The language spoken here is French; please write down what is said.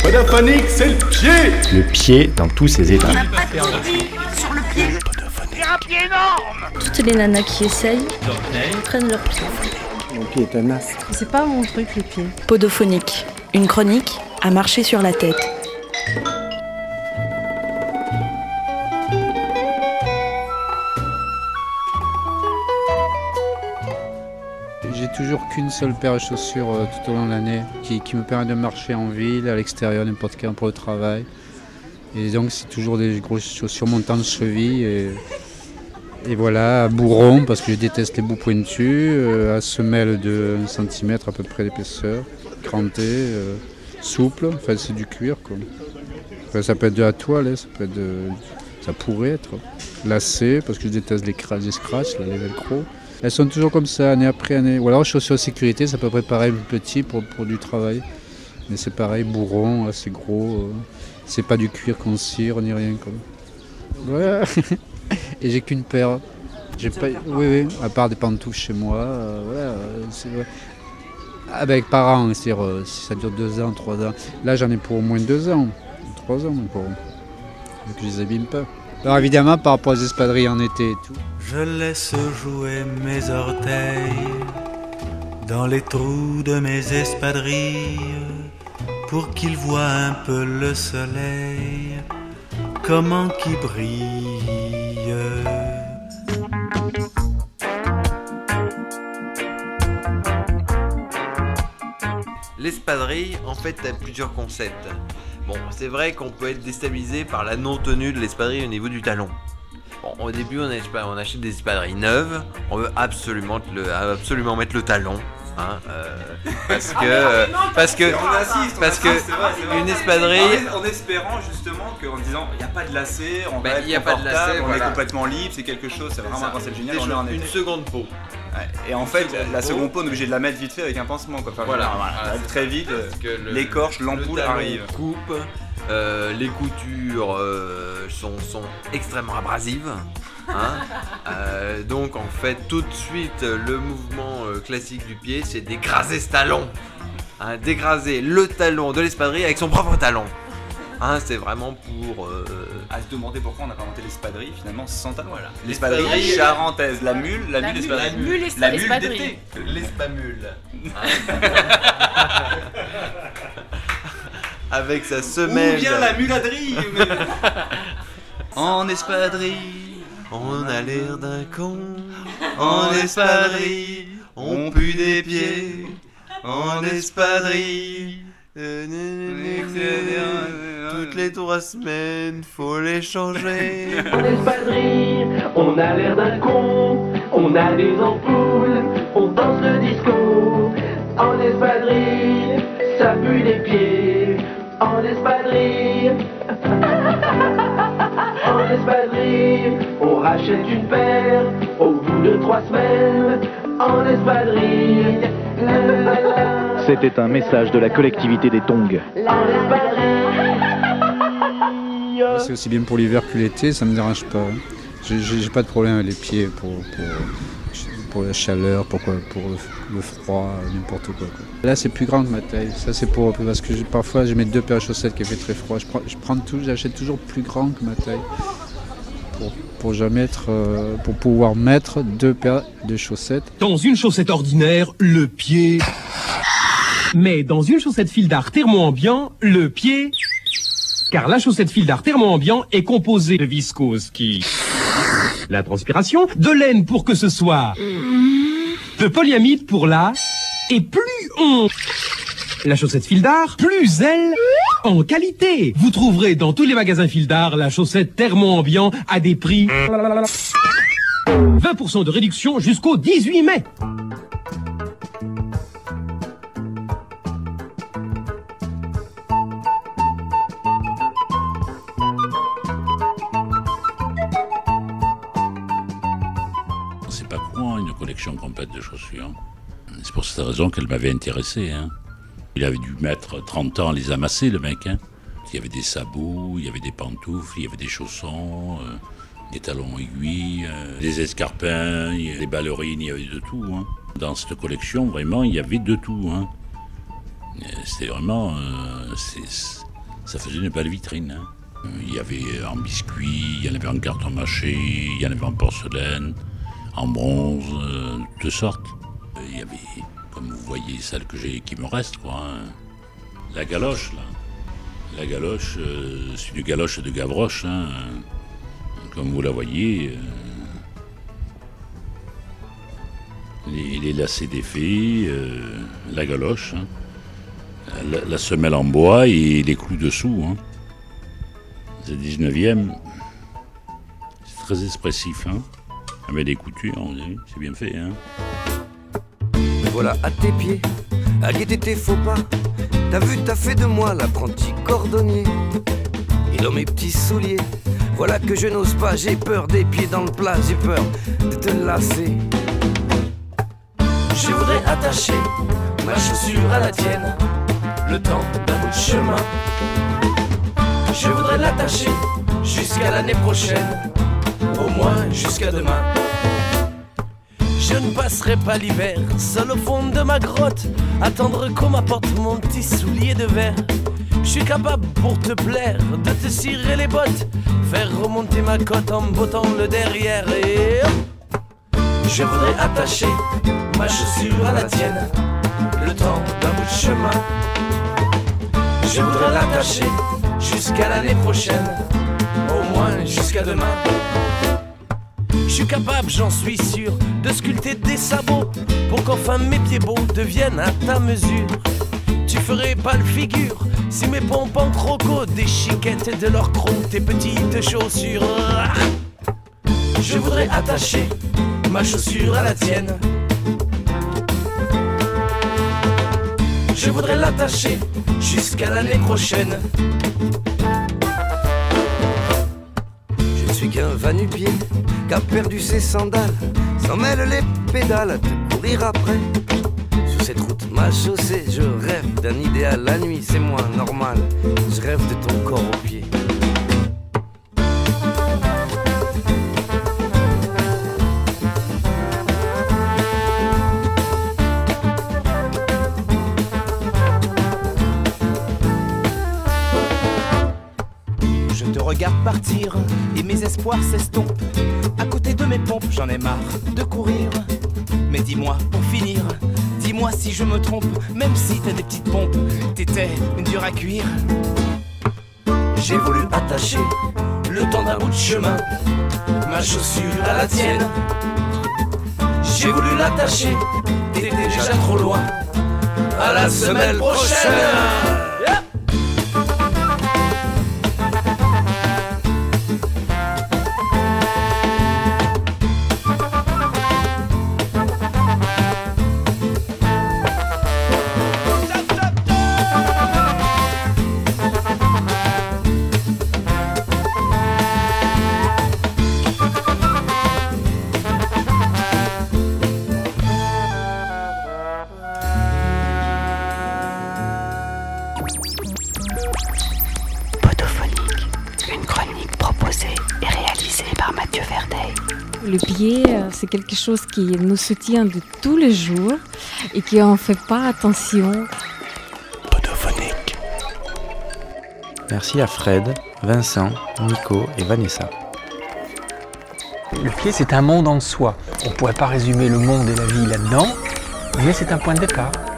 Podophonique, c'est le pied. Le pied dans tous ses états. On n'a pas de pied sur le pied. C'est un pied énorme. Toutes les nanas qui essayent prennent leur pied. Mon pied est un astre. C'est pas mon truc, les pieds. Podophonique, une chronique à marcher sur la tête. J'ai toujours qu'une seule paire de chaussures tout au long de l'année qui me permet de marcher en ville, à l'extérieur, n'importe quand pour le travail. Et donc c'est toujours des grosses chaussures montant de cheville. Et voilà, à bourron parce que je déteste les bouts pointus, à semelle de 1 cm à peu près d'épaisseur, cranté, souple, enfin c'est du cuir quoi. Enfin, ça peut être de la toile, ça pourrait être lacé parce que je déteste les scratchs, les velcro. Elles sont toujours comme ça, année après année. Ou alors chaussures de sécurité, ça peut préparer plus petit pour du travail. Mais c'est pareil, bourron, assez gros. C'est pas du cuir qu'on cire ni rien. Quoi. Ouais. Et j'ai qu'une paire. Oui, à part des pantoufles chez moi. Avec par an, c'est-à-dire si ça dure 2 ans, 3 ans. Là j'en ai pour au moins 2 ans, 3 ans encore. Donc je les abîme pas. Alors évidemment par rapport aux espadrilles en été et tout. Je laisse jouer mes orteils dans les trous de mes espadrilles pour qu'ils voient un peu le soleil, comment qu'il brille. L'espadrille, en fait, a plusieurs concepts. Bon, c'est vrai qu'on peut être déstabilisé par la non-tenue de l'espadrille au niveau du talon. Bon, au début, on achète des espadrilles neuves, on veut absolument mettre le talon. Hein, parce que une espadrille en espérant justement qu'en disant il n'y a pas de lacet, on va être confortable, on est complètement libre, c'est quelque chose, c'est vraiment un concept génial. Une seconde peau. Ouais. Et en fait, la seconde peau, on est obligé de la mettre vite fait avec un pansement. Quoi. Enfin, voilà. Très vite, l'écorche, l'ampoule arrive. Coupe, les coutures sont extrêmement abrasives. Hein donc en fait tout de suite le mouvement classique du pied c'est d'écraser ce talon, hein, d'écraser le talon de l'espadrille avec son propre talon. Hein, c'est vraiment pour à se demander pourquoi on n'a pas inventé l'espadrille finalement sans talon. Voilà. L'espadrille charentaise, la mule espadrille. La mule d'été. L'espamule. Avec sa semelle. Ou bien la muladrille. En espadrille. On a l'air d'un con, en espadrille, on pue des pieds, en espadrille. Toutes les 3 semaines, faut les changer. En espadrille, on a l'air d'un con, on a des ampoules, on danse le disco. En espadrille, ça pue les pieds. En espadrille. En espadrille, on rachète une paire au bout de 3 semaines. En espadrille, C'était un message de la collectivité des Tongs. En espadrille. C'est aussi bien pour l'hiver que l'été, ça me dérange pas. J'ai pas de problème avec les pieds pour la chaleur, pour le froid, n'importe quoi. Là c'est plus grand que ma taille, ça c'est parce que parfois j'ai mes 2 paires de chaussettes qui fait très froid. J'achète toujours plus grand que ma taille pour pouvoir mettre 2 paires de chaussettes. Dans une chaussette ordinaire, le pied. Mais dans une chaussette fil d'art thermo-ambiant, le pied. Car la chaussette fil d'art thermo-ambiant est composée de viscose la transpiration, de laine pour que ce soit, de polyamide pour la, et plus on... La chaussette fil d'art, plus elle, en qualité. Vous trouverez dans tous les magasins fil d'art la chaussette thermo-ambiant à des prix 20% de réduction jusqu'au 18 mai. C'est pas courant, une collection complète de chaussures. C'est pour cette raison qu'elle m'avait intéressé. Hein. Il avait dû mettre 30 ans à les amasser, le mec. Hein. Il y avait des sabots, il y avait des pantoufles, il y avait des chaussons, des talons aiguilles, des escarpins, des ballerines, il y avait de tout. Hein. Dans cette collection, vraiment, il y avait de tout. Hein. C'était vraiment... ça faisait une belle vitrine. Il y avait en biscuit, il y en avait en carton mâché, il y en avait en porcelaine, en bronze, de toutes sortes. Il y avait, comme vous voyez, celle qui me reste, quoi. La galoche, là. La galoche, c'est une galoche de Gavroche, comme vous la voyez. Les lacets défaits, la galoche, la semelle en bois et les clous dessous. C'est le 19e. C'est très expressif. Avec des coutures, c'est bien fait. Me voilà à tes pieds, à guetter tes faux pas. T'as vu, t'as fait de moi l'apprenti cordonnier. Et dans mes petits souliers, voilà que je n'ose pas. J'ai peur des pieds dans le plat, j'ai peur de te lasser. Je voudrais attacher ma chaussure à la tienne, le temps d'un bout de chemin. Je voudrais l'attacher jusqu'à l'année prochaine, au moins jusqu'à demain. Je ne passerai pas l'hiver seul au fond de ma grotte, attendre qu'on m'apporte mon petit soulier de verre. Je suis capable pour te plaire de te cirer les bottes, faire remonter ma cote en bottant le derrière. Et je voudrais attacher ma chaussure à la tienne, le temps d'un bout de chemin. Je voudrais l'attacher jusqu'à l'année prochaine, au moins jusqu'à demain. Je suis capable, j'en suis sûr, de sculpter des sabots pour qu'enfin mes pieds beaux deviennent à ta mesure. Tu ferais pas le figure si mes pompes en croco déchiquettaient de leur croc tes petites chaussures. Je voudrais attacher ma chaussure à la tienne. Je voudrais l'attacher jusqu'à l'année prochaine. Je ne suis qu'un va-nu-pied qui a perdu ses sandales, s'en mêle les pédales à te courir après. Sur cette route mal chaussée, je rêve d'un idéal. La nuit c'est moins normal, je rêve de ton corps aux pieds. Regarde partir et mes espoirs s'estompent. À côté de mes pompes, j'en ai marre de courir. Mais dis-moi, pour finir, dis-moi si je me trompe. Même si t'as des petites pompes, t'étais une dure à cuire. J'ai voulu attacher le temps d'un bout de chemin, ma chaussure à la tienne. J'ai voulu l'attacher, t'étais déjà trop loin. À la semaine prochaine. Le pied, c'est quelque chose qui nous soutient de tous les jours et qu'on ne fait pas attention. Podophonique. Merci à Fred, Vincent, Nico et Vanessa. Le pied, c'est un monde en soi. On ne pourrait pas résumer le monde et la vie là-dedans, mais c'est un point de départ.